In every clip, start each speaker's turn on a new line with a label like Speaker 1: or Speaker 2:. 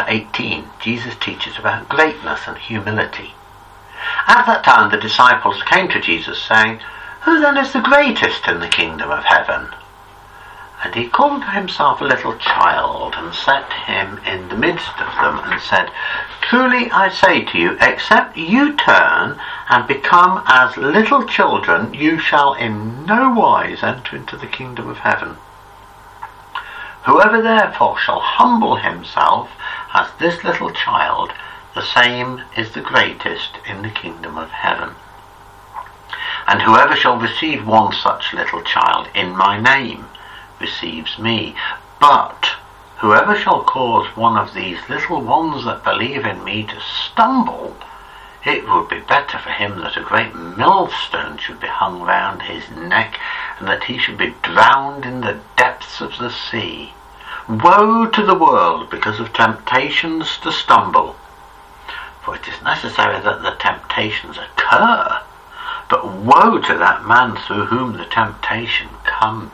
Speaker 1: chapter 18, Jesus teaches about greatness and humility. At that time the disciples came to Jesus saying, "Who then is the greatest in the kingdom of heaven?" And he called to himself a little child and set him in the midst of them and said, "Truly I say to you, except you turn and become as little children, you shall in no wise enter into the kingdom of heaven. Whoever therefore shall humble himself as this little child, the same is the greatest in the kingdom of heaven. And whoever shall receive one such little child in my name receives me. But whoever shall cause one of these little ones that believe in me to stumble, it would be better for him that a great millstone should be hung round his neck, and that he should be drowned in the depths of the sea. Woe to the world because of temptations to stumble! For it is necessary that the temptations occur, but woe to that man through whom the temptation comes.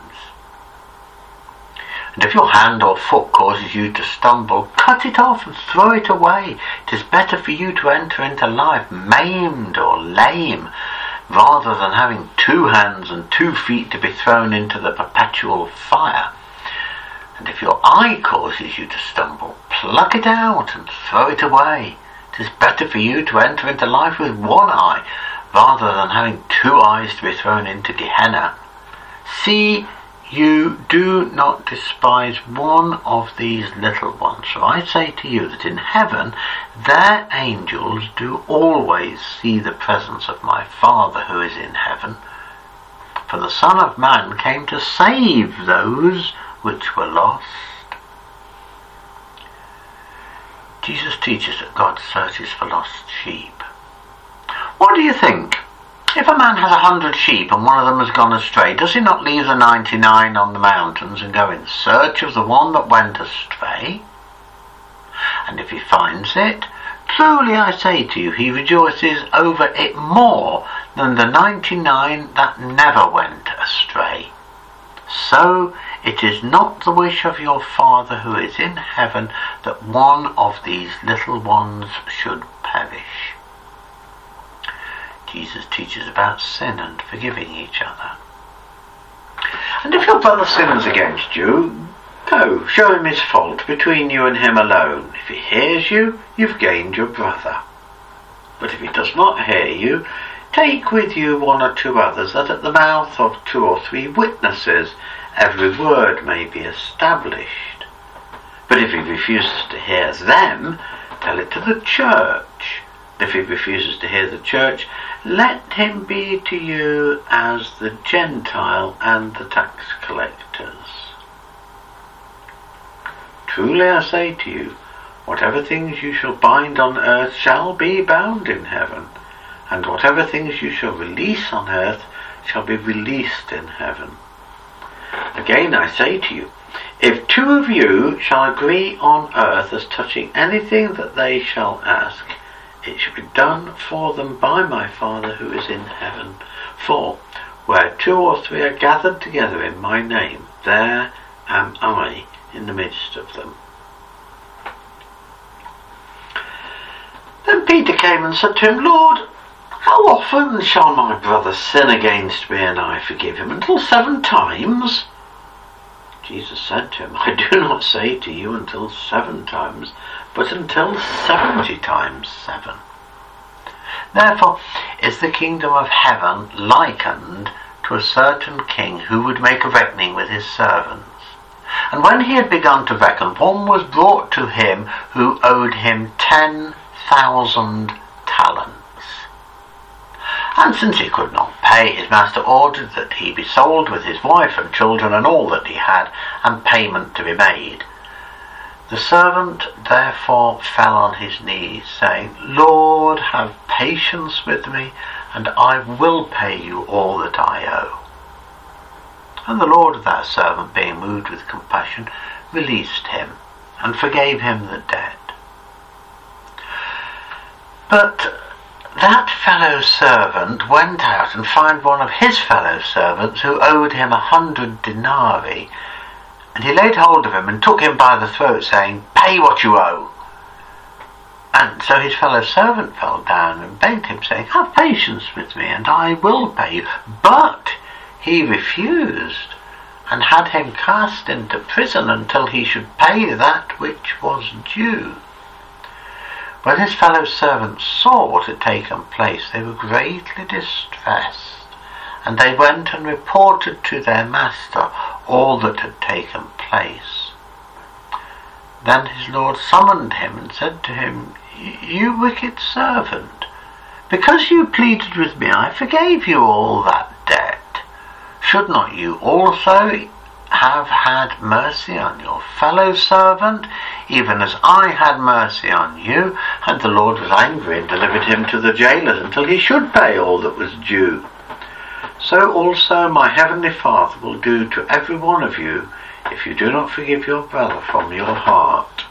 Speaker 1: And if your hand or foot causes you to stumble, cut it off and throw it away. It is better for you to enter into life maimed or lame, rather than having 2 hands and 2 feet to be thrown into the perpetual fire. And if your eye causes you to stumble, pluck it out and throw it away. It is better for you to enter into life with 1 eye, rather than having 2 eyes to be thrown into Gehenna. See you do not despise one of these little ones. For I say to you that in heaven their angels do always see the presence of my Father who is in heaven. For the Son of Man came to save those which were lost." Jesus teaches that God searches for lost sheep. What do you think? If a man has 100 sheep and one of them has gone astray, does he not leave the 99 on the mountains and go in search of the one that went astray? And if he finds it, truly I say to you, he rejoices over it more than the 99 that never went astray. So it is not the wish of your Father who is in heaven that one of these little ones should perish. Jesus teaches about sin and forgiving each other. And if your brother sins against you, go, show him his fault between you and him alone. If he hears you, you've gained your brother. But if he does not hear you, take with you 1 or 2 others, that at the mouth of 2 or 3 witnesses every word may be established. But if he refuses to hear them, tell it to the church. If he refuses to hear the church, let him be to you as the Gentile and the tax collectors. Truly I say to you, whatever things you shall bind on earth shall be bound in heaven, and whatever things you shall release on earth shall be released in heaven. Again I say to you, if 2 of you shall agree on earth as touching anything that they shall ask, it shall be done for them by my Father who is in heaven. For where 2 or 3 are gathered together in my name, there am I in the midst of them. Then Peter came and said to him, "Lord, how often shall my brother sin against me and I forgive him? Until 7 times? Jesus said to him, "I do not say to you until 7 times, but until 70 times 7. Therefore is the kingdom of heaven likened to a certain king who would make a reckoning with his servants. And when he had begun to reckon, one was brought to him who owed him 10,000 talents. And since he could not pay, his master ordered that he be sold with his wife and children and all that he had, and payment to be made. The servant therefore fell on his knees, saying, 'Lord, have patience with me, and I will pay you all that I owe.' And the lord of that servant, being moved with compassion, released him, and forgave him the debt. But that fellow servant went out and found one of his fellow servants who owed him 100 denarii, and he laid hold of him and took him by the throat, saying, 'Pay what you owe.' And so his fellow servant fell down and begged him, saying, "Have patience with me, and I will pay you." But he refused, and had him cast into prison until he should pay that which was due. When his fellow servants saw what had taken place, they were greatly distressed, and they went and reported to their master all that had taken place. Then his lord summoned him and said to him, "You wicked servant, because you pleaded with me, I forgave you all that debt. Should not you also have had mercy on your fellow servant, even as I had mercy on you?" And the Lord was angry and delivered him to the jailers until he should pay all that was due. So also my heavenly Father will do to every one of you, if you do not forgive your brother from your heart.